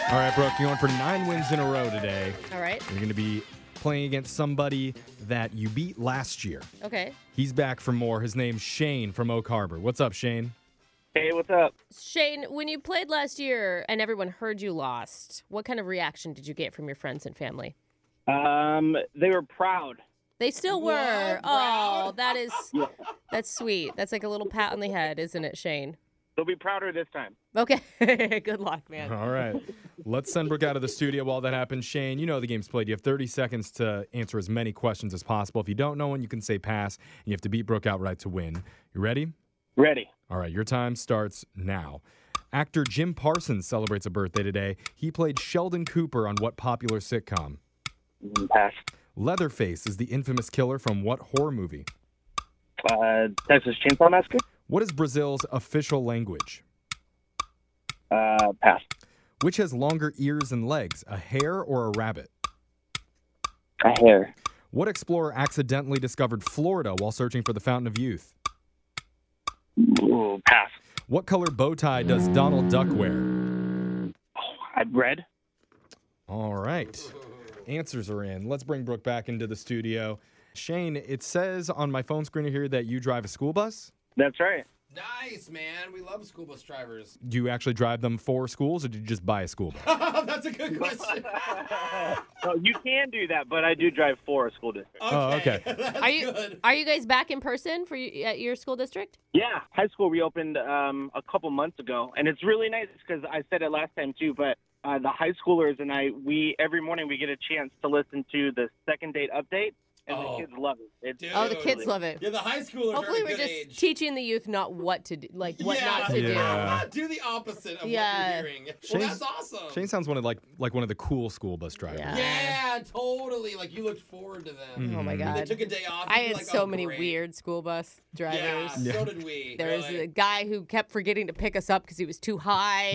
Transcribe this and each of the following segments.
All right, Brooke, you're going for 9 wins in a row today. All right. You're going to be playing against somebody that you beat last year. Okay. He's back for more. His name's Shane from Oak Harbor. What's up, Shane? Hey, what's up? Shane, when you played last year and everyone heard you lost, what kind of reaction did you get from your friends and family? They were proud. They still were. Oh, that's sweet. That's like a little pat on the head, isn't it, Shane? They'll be prouder this time. Okay. Good luck, man. All right. Let's send Brooke out of the studio while that happens. Shane, you know the game's played. You have 30 seconds to answer as many questions as possible. If you don't know one, you can say pass, and you have to beat Brooke outright to win. You ready? Ready. All right, your time starts now. Actor Jim Parsons celebrates a birthday today. He played Sheldon Cooper on what popular sitcom? Pass. Leatherface is the infamous killer from what horror movie? Texas Chainsaw Massacre? What is Brazil's official language? Pass. Which has longer ears and legs, a hare or a rabbit? A hare. What explorer accidentally discovered Florida while searching for the Fountain of Youth? Ooh, pass. What color bow tie does Donald Duck wear? Red. All right. Answers are in. Let's bring Brooke back into the studio. Shane, it says on my phone screen here that you drive a school bus. That's right. Nice, man. We love school bus drivers. Do you actually drive them for schools, or did you just buy a school bus? That's a good question. So you can do that, but I do drive for a school district. Oh, okay. That's good. Are you guys back in person at your school district? Yeah, high school reopened a couple months ago, and it's really nice because I said it last time too, but the high schoolers and I, every morning we get a chance to listen to the second date update, and the kids love it. Dude. Oh, the kids love it. Yeah, the high schoolers Hopefully are a we're good just age. teaching the youth not what to do, like what not to Yeah. Do the opposite of Yeah. what you're hearing. Well, Shane's- that's awesome. Shane sounds one of the cool school bus drivers. Yeah. Yeah, totally. Like you looked forward to them. do. Oh my They God. took a day off. I you'd be had like, so oh, many great. weird school bus drivers. Yeah, so did we. There was really. a guy who kept forgetting to pick us up because he was too high.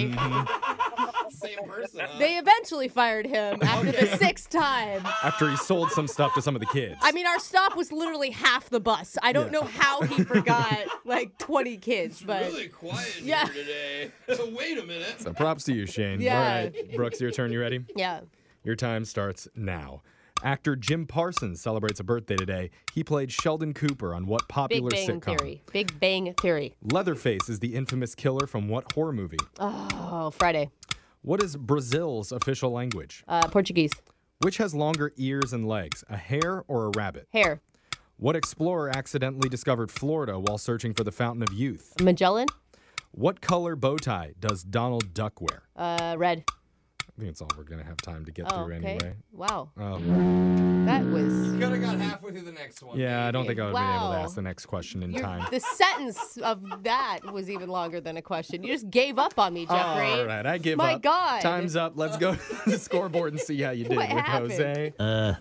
Same person. Huh? They eventually fired him after the 6th time. After he sold some stuff to some of the kids. I mean, our stop was literally half the bus. I don't know how he forgot like 20 kids, but really quiet in Yeah. here today. So wait a minute. So props to you, Shane. Yeah. All right, Brooks, your turn. You ready? yeah. Your time starts now. Actor Jim Parsons celebrates a birthday today. He played Sheldon Cooper on what Big popular Bang sitcom? Theory. Big Bang Theory. Leatherface is the infamous killer from what horror movie? Oh, Friday. What is Brazil's official language? Portuguese. Which has longer ears and legs, a hare or a rabbit? Hair. What explorer accidentally discovered Florida while searching for the Fountain of Youth? Magellan. What color bow tie does Donald Duck wear? Red. I think it's all we're going to have time to get Oh, through okay. anyway. Wow. Oh. That was... Could have got halfway through the next one. Yeah, I don't think I would have been able to Wow. ask the next question in time. The sentence of that was even longer than a question. You just gave up on me, Jeffrey. All right, I give My up. God. Time's up. Let's go to the scoreboard and see how you did What with happened? Jose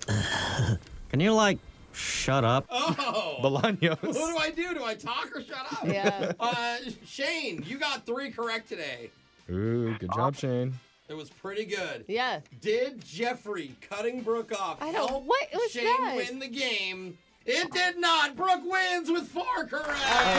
Can you, shut up? Oh. Bolaños. What do I do? Do I talk or shut up? Yeah. Shane, you got 3 correct today. Ooh, good job, Shane. It was pretty good. Yeah. Did Jeffrey cutting Brooke off I don't- help what was Shane that? win the game? It did not. Brooke wins with 4 correct.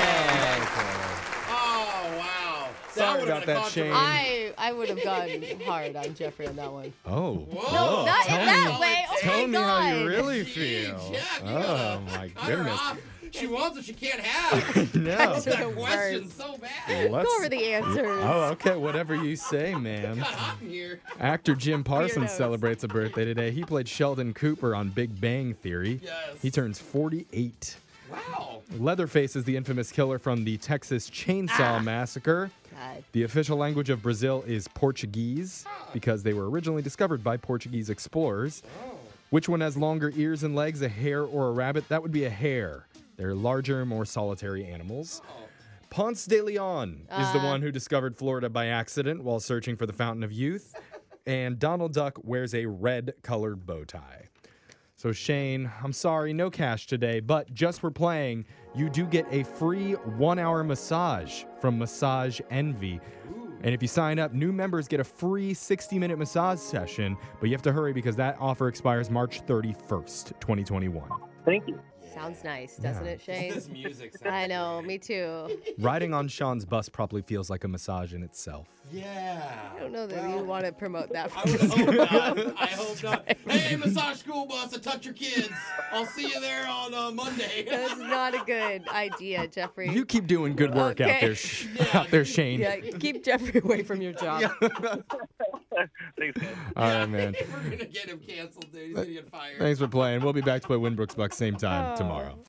Oh, wow. Sorry would've about been a that, Shane. controversy. I would have gone hard on Jeffrey on that one. Oh. Whoa. No, not in tell that me- way. Oh Tell my me God. how you really Gee, feel. Jeff, you Oh, gotta my cut her goodness. off. She wants what she can't have. No. Guys are That the question's worst. so bad. Let's- Go over the answers. Oh, okay. Whatever you say, ma'am. Got hot in here. Actor Jim Parsons Weirdos. celebrates a birthday today. He played Sheldon Cooper on Big Bang Theory. Yes. He turns 48. Wow. Leatherface is the infamous killer from the Texas Chainsaw Massacre. God. The official language of Brazil is Portuguese because they were originally discovered by Portuguese explorers. Which one has longer ears and legs, a hare or a rabbit? That would be a hare. They're larger, more solitary animals. Ponce de Leon is the one who discovered Florida by accident while searching for the Fountain of Youth. And Donald Duck wears a red-colored bow tie. So Shane, I'm sorry, no cash today, but just for playing, you do get a free 1-hour massage from Massage Envy. And if you sign up, new members get a free 60-minute massage session, but you have to hurry because that offer expires March 31st, 2021. Thank you. Sounds nice, doesn't it, Shane? This music sounds I know, great. me too. Riding on Sean's bus probably feels like a massage in itself. Yeah. I don't know that you want to promote that. I would hope not. I hope not. Hey, massage school bus, touch your kids. I'll see you there on Monday. That's not a good idea, Jeffrey. You keep doing good work out Okay. there, out there, Shane. Yeah, keep Jeffrey away from your job. Thanks, guys. All right, man. We're going to get him canceled, dude. He's going to get fired. Thanks for playing. We'll be back to play Winbrook's Bucks same time tomorrow.